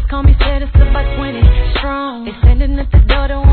call me status about 20. Strong. They standing at the door, don't